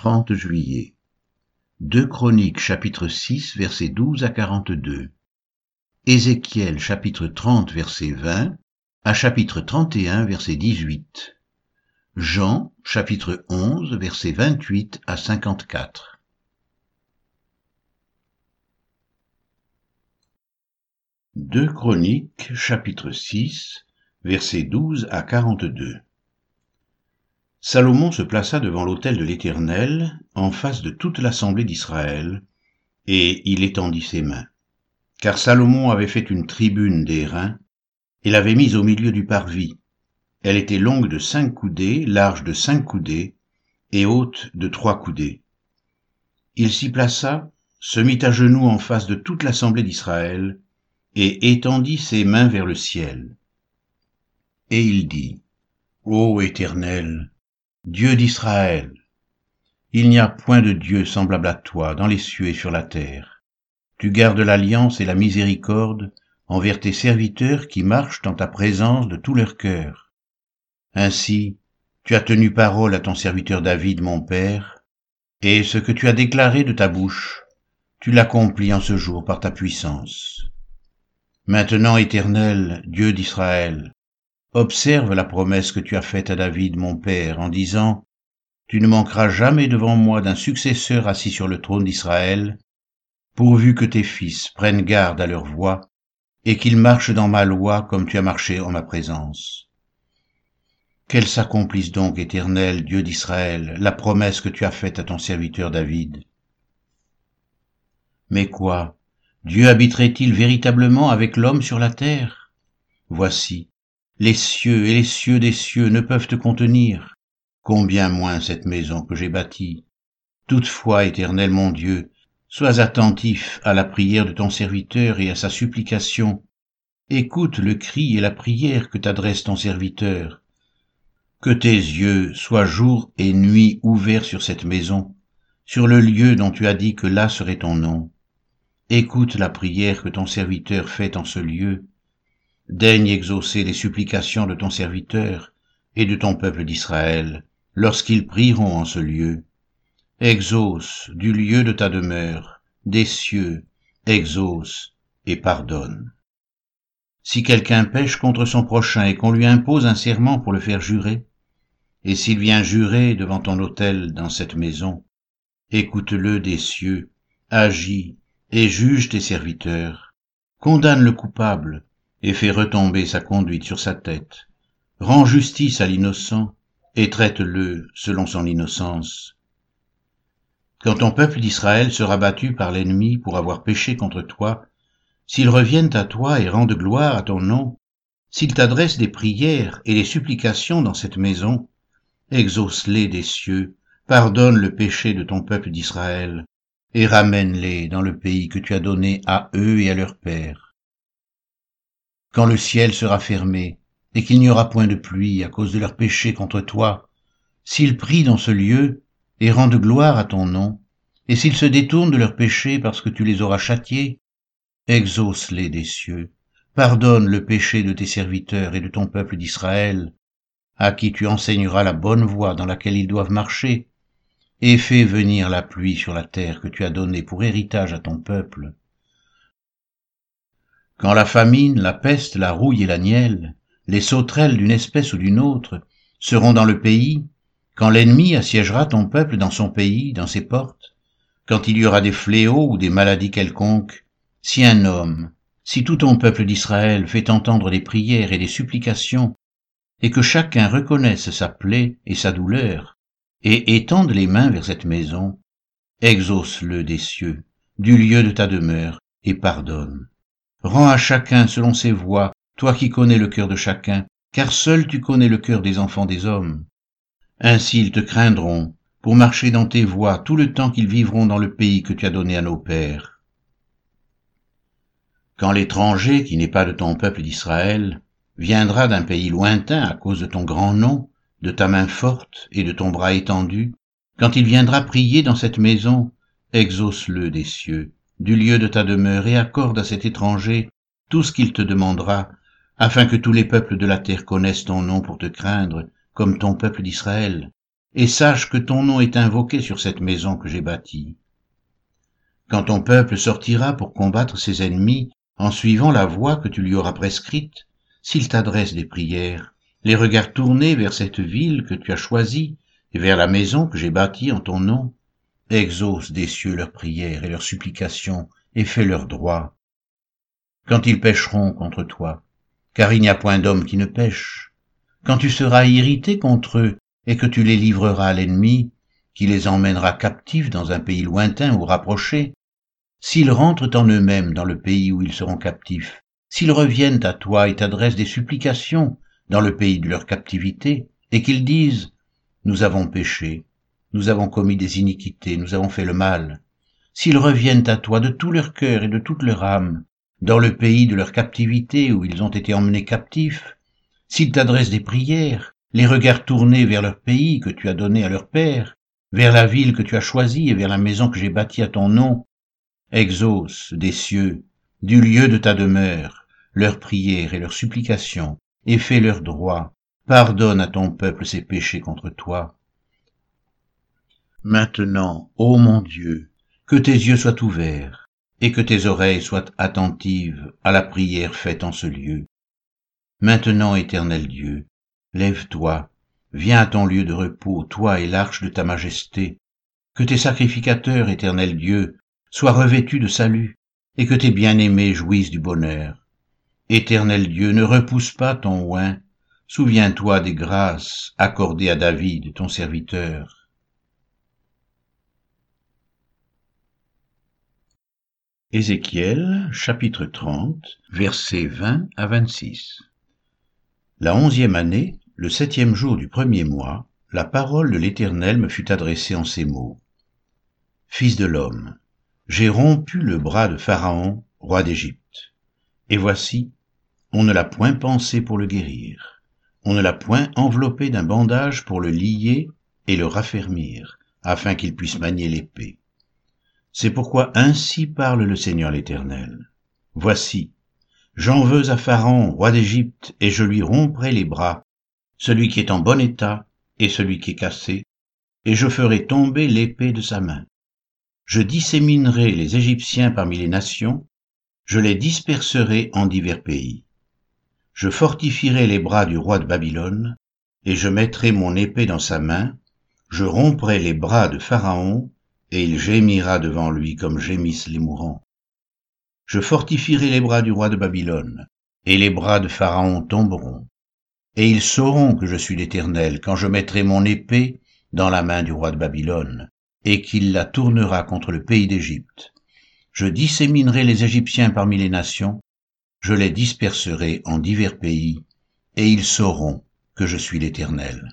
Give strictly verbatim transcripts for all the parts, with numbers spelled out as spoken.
trente juillet. deux Chroniques chapitre six versets douze à quarante-deux. Ézéchiel chapitre trente verset vingt à chapitre trente et un verset dix-huit. Jean chapitre onze verset vingt-huit à cinquante-quatre. deux Chroniques chapitre six versets douze à quarante-deux. Salomon se plaça devant l'autel de l'Éternel, en face de toute l'assemblée d'Israël, et il étendit ses mains. Car Salomon avait fait une tribune d'airain, et l'avait mise au milieu du parvis. Elle était longue de cinq coudées, large de cinq coudées, et haute de trois coudées. Il s'y plaça, se mit à genoux en face de toute l'assemblée d'Israël, et étendit ses mains vers le ciel. Et il dit, « Ô Éternel, Dieu d'Israël, il n'y a point de Dieu semblable à toi dans les cieux et sur la terre. Tu gardes l'alliance et la miséricorde envers tes serviteurs qui marchent dans ta présence de tout leur cœur. Ainsi, tu as tenu parole à ton serviteur David, mon père, et ce que tu as déclaré de ta bouche, tu l'accomplis en ce jour par ta puissance. Maintenant, Éternel, Dieu d'Israël, observe la promesse que tu as faite à David, mon père, en disant, « Tu ne manqueras jamais devant moi d'un successeur assis sur le trône d'Israël, pourvu que tes fils prennent garde à leur voie, et qu'ils marchent dans ma loi comme tu as marché en ma présence. » Qu'elle s'accomplisse donc, Éternel, Dieu d'Israël, la promesse que tu as faite à ton serviteur David. Mais quoi, Dieu habiterait-il véritablement avec l'homme sur la terre? Voici, les cieux et les cieux des cieux ne peuvent te contenir, combien moins cette maison que j'ai bâtie. Toutefois, Éternel mon Dieu, sois attentif à la prière de ton serviteur et à sa supplication. Écoute le cri et la prière que t'adresse ton serviteur. Que tes yeux soient jour et nuit ouverts sur cette maison, sur le lieu dont tu as dit que là serait ton nom. Écoute la prière que ton serviteur fait en ce lieu. Daigne exaucer les supplications de ton serviteur et de ton peuple d'Israël, lorsqu'ils prieront en ce lieu. Exauce du lieu de ta demeure, des cieux, exauce et pardonne. Si quelqu'un pêche contre son prochain et qu'on lui impose un serment pour le faire jurer, et s'il vient jurer devant ton autel dans cette maison, écoute-le des cieux, agis et juge tes serviteurs, condamne le coupable et fais retomber sa conduite sur sa tête, rends justice à l'innocent et traite-le selon son innocence. Quand ton peuple d'Israël sera battu par l'ennemi pour avoir péché contre toi, s'ils reviennent à toi et rendent gloire à ton nom, s'ils t'adressent des prières et des supplications dans cette maison, exauce-les des cieux, pardonne le péché de ton peuple d'Israël, et ramène-les dans le pays que tu as donné à eux et à leurs pères. Quand le ciel sera fermé, et qu'il n'y aura point de pluie à cause de leurs péchés contre toi, s'ils prient dans ce lieu, et rendent gloire à ton nom, et s'ils se détournent de leurs péchés parce que tu les auras châtiés, exauce-les des cieux, pardonne le péché de tes serviteurs et de ton peuple d'Israël, à qui tu enseigneras la bonne voie dans laquelle ils doivent marcher, et fais venir la pluie sur la terre que tu as donnée pour héritage à ton peuple. Quand la famine, la peste, la rouille et la nielle, les sauterelles d'une espèce ou d'une autre, seront dans le pays, quand l'ennemi assiégera ton peuple dans son pays, dans ses portes, quand il y aura des fléaux ou des maladies quelconques, si un homme, si tout ton peuple d'Israël fait entendre des prières et des supplications, et que chacun reconnaisse sa plaie et sa douleur, et étende les mains vers cette maison, exauce-le des cieux, du lieu de ta demeure, et pardonne. Rends à chacun selon ses voies, toi qui connais le cœur de chacun, car seul tu connais le cœur des enfants des hommes. Ainsi ils te craindront, pour marcher dans tes voies tout le temps qu'ils vivront dans le pays que tu as donné à nos pères. Quand l'étranger, qui n'est pas de ton peuple d'Israël, viendra d'un pays lointain à cause de ton grand nom, de ta main forte et de ton bras étendu, quand il viendra prier dans cette maison, exauce-le des cieux, du lieu de ta demeure, et accorde à cet étranger tout ce qu'il te demandera, afin que tous les peuples de la terre connaissent ton nom pour te craindre, comme ton peuple d'Israël, et sache que ton nom est invoqué sur cette maison que j'ai bâtie. Quand ton peuple sortira pour combattre ses ennemis, en suivant la voie que tu lui auras prescrite, s'il t'adresse des prières, les regards tournés vers cette ville que tu as choisie et vers la maison que j'ai bâtie en ton nom, exauce des cieux leurs prières et leurs supplications et fais leur droit. Quand ils pécheront contre toi, car il n'y a point d'homme qui ne pêche, quand tu seras irrité contre eux et que tu les livreras à l'ennemi, qui les emmènera captifs dans un pays lointain ou rapproché, s'ils rentrent en eux-mêmes dans le pays où ils seront captifs, s'ils reviennent à toi et t'adressent des supplications dans le pays de leur captivité, et qu'ils disent « Nous avons péché, nous avons commis des iniquités, nous avons fait le mal », s'ils reviennent à toi de tout leur cœur et de toute leur âme, dans le pays de leur captivité où ils ont été emmenés captifs, s'ils t'adressent des prières, les regards tournés vers leur pays que tu as donné à leur père, vers la ville que tu as choisie et vers la maison que j'ai bâtie à ton nom, exauce des cieux, du lieu de ta demeure, leurs prières et leurs supplications, et fais leur droit, pardonne à ton peuple ses péchés contre toi. Maintenant, ô mon Dieu, que tes yeux soient ouverts, et que tes oreilles soient attentives à la prière faite en ce lieu. Maintenant, Éternel Dieu, lève-toi, viens à ton lieu de repos, toi et l'arche de ta majesté, que tes sacrificateurs, Éternel Dieu, sois revêtus de salut, et que tes bien-aimés jouissent du bonheur. Éternel Dieu, ne repousse pas ton oint, souviens-toi des grâces accordées à David, ton serviteur. Ézéchiel, chapitre trente, versets vingt à vingt-six. La onzième année, le septième jour du premier mois, la parole de l'Éternel me fut adressée en ces mots. Fils de l'homme, j'ai rompu le bras de Pharaon, roi d'Égypte. Et voici, on ne l'a point pansé pour le guérir. On ne l'a point enveloppé d'un bandage pour le lier et le raffermir, afin qu'il puisse manier l'épée. C'est pourquoi ainsi parle le Seigneur l'Éternel. Voici, j'en veux à Pharaon, roi d'Égypte, et je lui romprai les bras, celui qui est en bon état et celui qui est cassé, et je ferai tomber l'épée de sa main. Je disséminerai les Égyptiens parmi les nations, je les disperserai en divers pays. Je fortifierai les bras du roi de Babylone, et je mettrai mon épée dans sa main, je romprai les bras de Pharaon, et il gémira devant lui comme gémissent les mourants. Je fortifierai les bras du roi de Babylone, et les bras de Pharaon tomberont. Et ils sauront que je suis l'Éternel quand je mettrai mon épée dans la main du roi de Babylone, et qu'il la tournera contre le pays d'Égypte. Je disséminerai les Égyptiens parmi les nations, je les disperserai en divers pays, et ils sauront que je suis l'Éternel.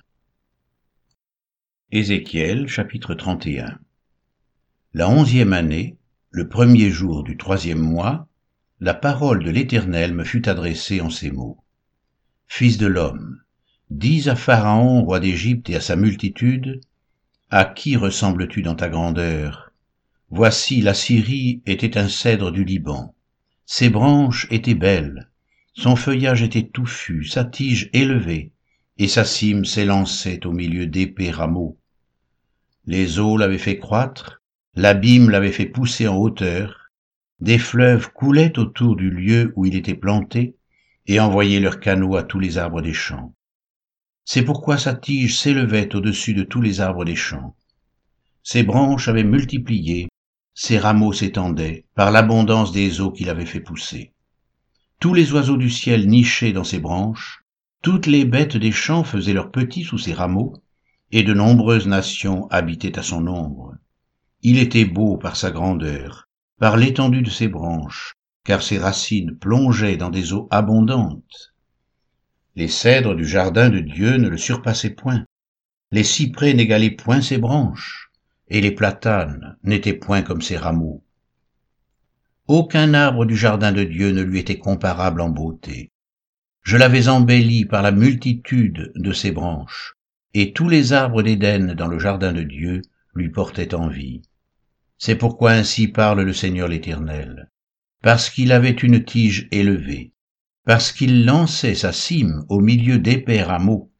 Ézéchiel, chapitre trente et un. La onzième année, le premier jour du troisième mois, la parole de l'Éternel me fut adressée en ces mots. Fils de l'homme, dis à Pharaon, roi d'Égypte, et à sa multitude, à qui ressembles-tu dans ta grandeur? Voici, la Syrie était un cèdre du Liban. Ses branches étaient belles, son feuillage était touffu, sa tige élevée, et sa cime s'élançait au milieu d'épais rameaux. Les eaux l'avaient fait croître, l'abîme l'avait fait pousser en hauteur, des fleuves coulaient autour du lieu où il était planté, et envoyaient leurs canaux à tous les arbres des champs. C'est pourquoi sa tige s'élevait au-dessus de tous les arbres des champs. Ses branches avaient multiplié, ses rameaux s'étendaient par l'abondance des eaux qu'il avait fait pousser. Tous les oiseaux du ciel nichaient dans ses branches, toutes les bêtes des champs faisaient leurs petits sous ses rameaux, et de nombreuses nations habitaient à son ombre. Il était beau par sa grandeur, par l'étendue de ses branches, car ses racines plongeaient dans des eaux abondantes. Les cèdres du jardin de Dieu ne le surpassaient point, les cyprès n'égalaient point ses branches, et les platanes n'étaient point comme ses rameaux. Aucun arbre du jardin de Dieu ne lui était comparable en beauté. Je l'avais embelli par la multitude de ses branches, et tous les arbres d'Éden dans le jardin de Dieu lui portaient envie. C'est pourquoi ainsi parle le Seigneur l'Éternel, parce qu'il avait une tige élevée, parce qu'il lançait sa cime au milieu d'épais rameaux,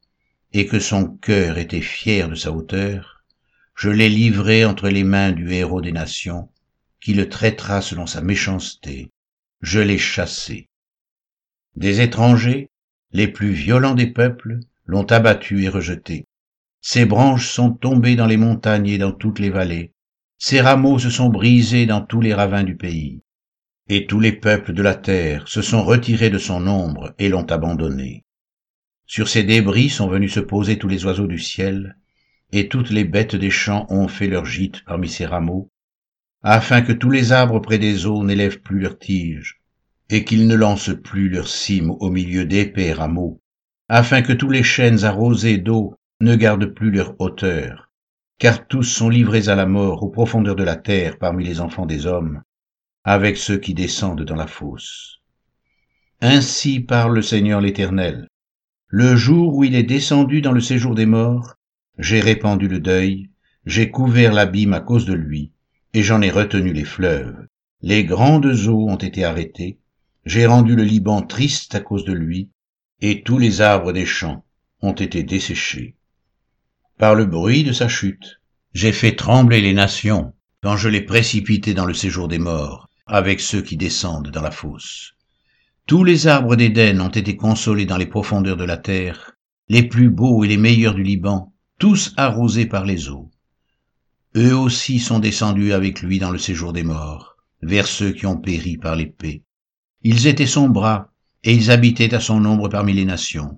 et que son cœur était fier de sa hauteur, je l'ai livré entre les mains du héros des nations, qui le traitera selon sa méchanceté. Je l'ai chassé. Des étrangers, les plus violents des peuples, l'ont abattu et rejeté. Ses branches sont tombées dans les montagnes et dans toutes les vallées. Ses rameaux se sont brisés dans tous les ravins du pays. Et tous les peuples de la terre se sont retirés de son ombre et l'ont abandonné. Sur ses débris sont venus se poser tous les oiseaux du ciel, et toutes les bêtes des champs ont fait leur gîte parmi ses rameaux, afin que tous les arbres près des eaux n'élèvent plus leurs tiges, et qu'ils ne lancent plus leurs cimes au milieu d'épais rameaux, afin que tous les chênes arrosés d'eau ne gardent plus leur hauteur, car tous sont livrés à la mort aux profondeurs de la terre parmi les enfants des hommes, avec ceux qui descendent dans la fosse. Ainsi parle le Seigneur l'Éternel. Le jour où il est descendu dans le séjour des morts, j'ai répandu le deuil, j'ai couvert l'abîme à cause de lui, et j'en ai retenu les fleuves. Les grandes eaux ont été arrêtées, j'ai rendu le Liban triste à cause de lui, et tous les arbres des champs ont été desséchés. Par le bruit de sa chute, j'ai fait trembler les nations, quand je l'ai précipité dans le séjour des morts, avec ceux qui descendent dans la fosse. Tous les arbres d'Éden ont été consolés dans les profondeurs de la terre, les plus beaux et les meilleurs du Liban, tous arrosés par les eaux. Eux aussi sont descendus avec lui dans le séjour des morts, vers ceux qui ont péri par l'épée. Ils étaient son bras, et ils habitaient à son ombre parmi les nations.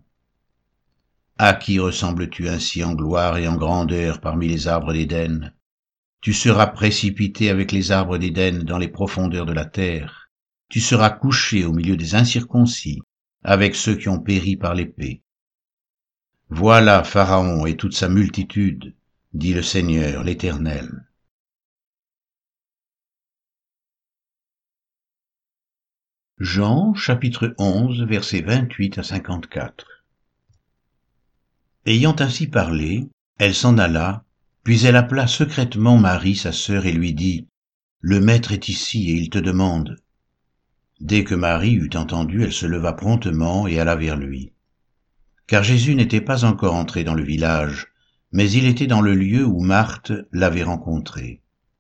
À qui ressembles-tu ainsi en gloire et en grandeur parmi les arbres d'Éden? Tu seras précipité avec les arbres d'Éden dans les profondeurs de la terre. Tu seras couché au milieu des incirconcis, avec ceux qui ont péri par l'épée. Voilà Pharaon et toute sa multitude, dit le Seigneur l'Éternel. Jean, chapitre onze, versets vingt-huit à cinquante-quatre. Ayant ainsi parlé, elle s'en alla, puis elle appela secrètement Marie, sa sœur, et lui dit, « Le Maître est ici, et il te demande. » Dès que Marie eut entendu, elle se leva promptement et alla vers lui. Car Jésus n'était pas encore entré dans le village, mais il était dans le lieu où Marthe l'avait rencontré.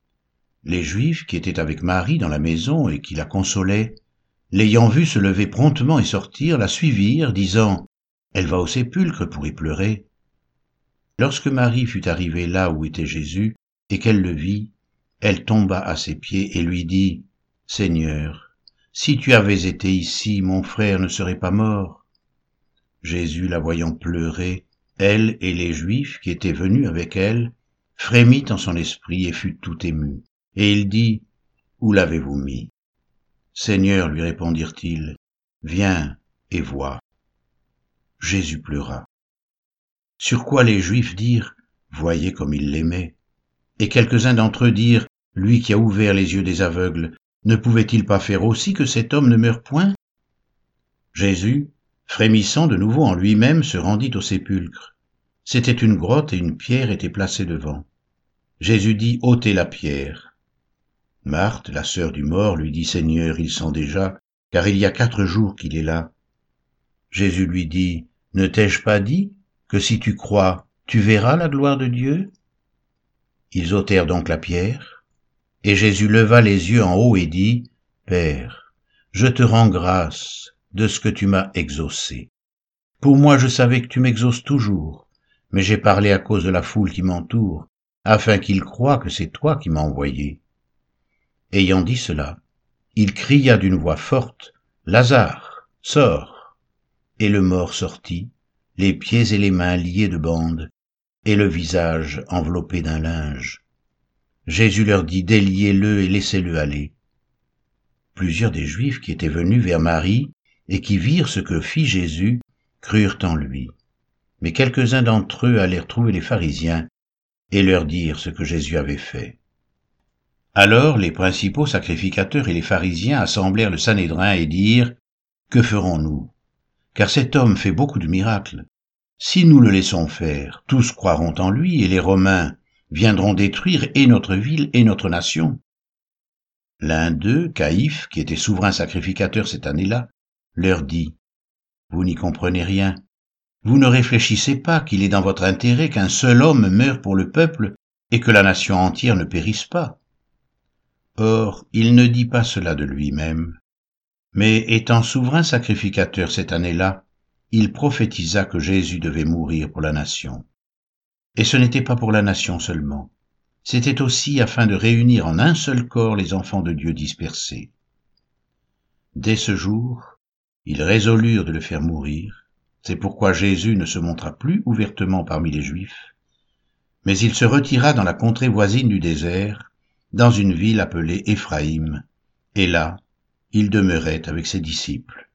Les Juifs qui étaient avec Marie dans la maison et qui la consolaient, l'ayant vue se lever promptement et sortir, la suivirent, disant, « Elle va au sépulcre pour y pleurer. » Lorsque Marie fut arrivée là où était Jésus, et qu'elle le vit, elle tomba à ses pieds et lui dit, « Seigneur, si tu avais été ici, mon frère ne serait pas mort. » Jésus, la voyant pleurer, elle et les Juifs qui étaient venus avec elle, frémit en son esprit et fut tout ému. Et il dit, « Où l'avez-vous mis ?» Seigneur, lui répondirent-ils, viens et vois. Jésus pleura. Sur quoi les Juifs dirent, voyez comme il l'aimait. Et quelques-uns d'entre eux dirent, lui qui a ouvert les yeux des aveugles, ne pouvait-il pas faire aussi que cet homme ne meure point? Jésus, frémissant de nouveau en lui-même, se rendit au sépulcre. C'était une grotte et une pierre était placée devant. Jésus dit, ôtez la pierre. Marthe, la sœur du mort, lui dit, Seigneur, il sent déjà, car il y a quatre jours qu'il est là. Jésus lui dit, ne t'ai-je pas dit que si tu crois, tu verras la gloire de Dieu? Ils ôtèrent donc la pierre, et Jésus leva les yeux en haut et dit, Père, je te rends grâce de ce que tu m'as exaucé. Pour moi, je savais que tu m'exauces toujours, mais j'ai parlé à cause de la foule qui m'entoure, afin qu'ils croient que c'est toi qui m'as envoyé. Ayant dit cela, il cria d'une voix forte, Lazare, sors! Et le mort sortit, les pieds et les mains liés de bandes, et le visage enveloppé d'un linge. Jésus leur dit, déliez-le et laissez-le aller. Plusieurs des Juifs qui étaient venus vers Marie et qui virent ce que fit Jésus, crurent en lui. Mais quelques-uns d'entre eux allèrent trouver les pharisiens et leur dirent ce que Jésus avait fait. Alors les principaux sacrificateurs et les pharisiens assemblèrent le Sanhédrin et dirent, que ferons-nous? Car cet homme fait beaucoup de miracles. Si nous le laissons faire, tous croiront en lui et les Romains viendront détruire et notre ville et notre nation. L'un d'eux, Caïphe, qui était souverain sacrificateur cette année-là, leur dit, vous n'y comprenez rien, Vous ne réfléchissez pas qu'il est dans votre intérêt qu'un seul homme meure pour le peuple et que la nation entière ne périsse pas. Or, il ne dit pas cela de lui-même, mais étant souverain sacrificateur cette année-là, il prophétisa que Jésus devait mourir pour la nation. Et ce n'était pas pour la nation seulement, c'était aussi afin de réunir en un seul corps les enfants de Dieu dispersés. Dès ce jour, ils résolurent de le faire mourir, c'est pourquoi Jésus ne se montra plus ouvertement parmi les Juifs, mais il se retira dans la contrée voisine du désert, dans une ville appelée Éphraïm, et là, il demeurait avec ses disciples.